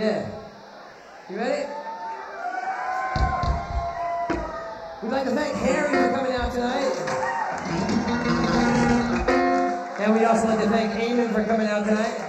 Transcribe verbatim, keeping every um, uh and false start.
Yeah. You ready? We'd like to thank Harry for coming out tonight. And we'd also like to thank Eamon for coming out tonight.